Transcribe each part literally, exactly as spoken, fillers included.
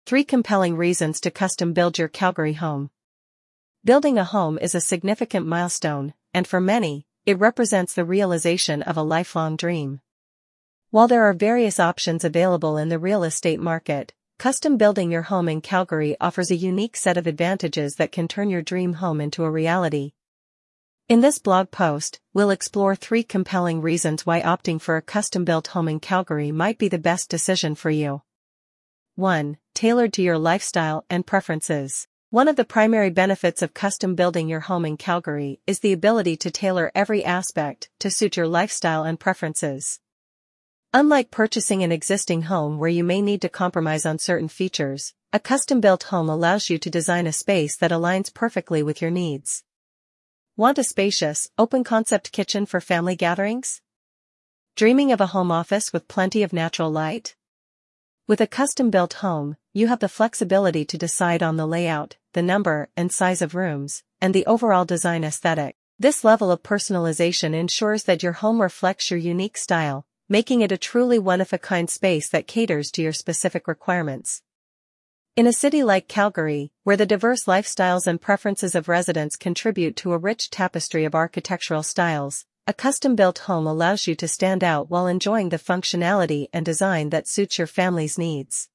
Three compelling reasons to custom build your Calgary home. Building a home is a significant milestone, and for many, it represents the realization of a lifelong dream. While there are various options available in the real estate market, custom building your home in Calgary offers a unique set of advantages that can turn your dream home into a reality. In this blog post, we'll explore three compelling reasons why opting for a custom-built home in Calgary might be the best decision for you. one. Tailored to your lifestyle and preferences. One of the primary benefits of custom building your home in Calgary is the ability to tailor every aspect to suit your lifestyle and preferences. Unlike purchasing an existing home where you may need to compromise on certain features, a custom-built home allows you to design a space that aligns perfectly with your needs. Want a spacious, open-concept kitchen for family gatherings? Dreaming of a home office with plenty of natural light? With a custom-built home, you have the flexibility to decide on the layout, the number and size of rooms, and the overall design aesthetic. This level of personalization ensures that your home reflects your unique style, making it a truly one-of-a-kind space that caters to your specific requirements. In a city like Calgary, where the diverse lifestyles and preferences of residents contribute to a rich tapestry of architectural styles, a custom-built home allows you to stand out while enjoying the functionality and design that suits your family's needs.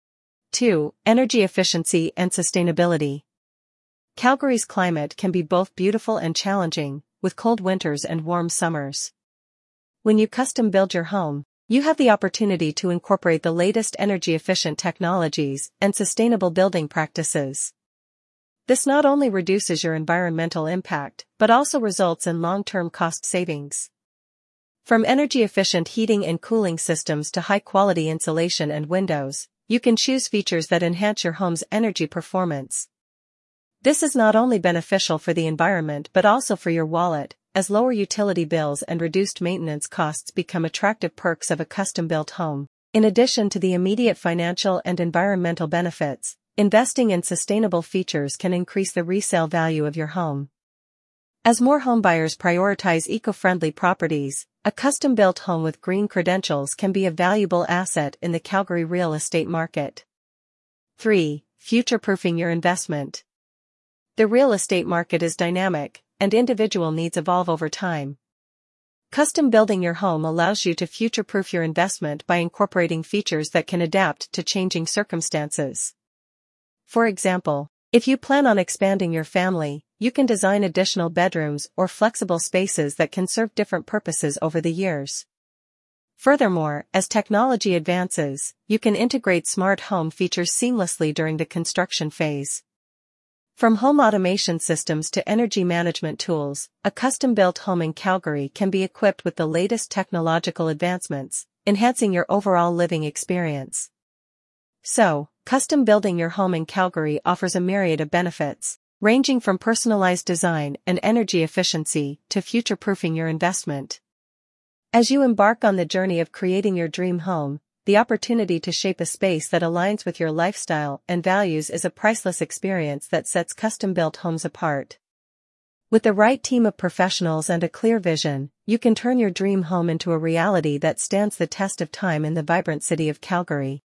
two. Energy efficiency and sustainability. Calgary's climate can be both beautiful and challenging, with cold winters and warm summers. When you custom build your home, you have the opportunity to incorporate the latest energy-efficient technologies and sustainable building practices. This not only reduces your environmental impact, but also results in long-term cost savings. From energy-efficient heating and cooling systems to high-quality insulation and windows, you can choose features that enhance your home's energy performance. This is not only beneficial for the environment but also for your wallet, as lower utility bills and reduced maintenance costs become attractive perks of a custom-built home. In addition to the immediate financial and environmental benefits, investing in sustainable features can increase the resale value of your home. As more homebuyers prioritize eco-friendly properties, a custom-built home with green credentials can be a valuable asset in the Calgary real estate market. three. Future-proofing your investment. The real estate market is dynamic, and individual needs evolve over time. Custom building your home allows you to future-proof your investment by incorporating features that can adapt to changing circumstances. For example, if you plan on expanding your family, you can design additional bedrooms or flexible spaces that can serve different purposes over the years. Furthermore, as technology advances, you can integrate smart home features seamlessly during the construction phase. From home automation systems to energy management tools, a custom-built home in Calgary can be equipped with the latest technological advancements, enhancing your overall living experience. So, custom building your home in Calgary offers a myriad of benefits, ranging from personalized design and energy efficiency to future-proofing your investment. As you embark on the journey of creating your dream home, the opportunity to shape a space that aligns with your lifestyle and values is a priceless experience that sets custom-built homes apart. With the right team of professionals and a clear vision, you can turn your dream home into a reality that stands the test of time in the vibrant city of Calgary.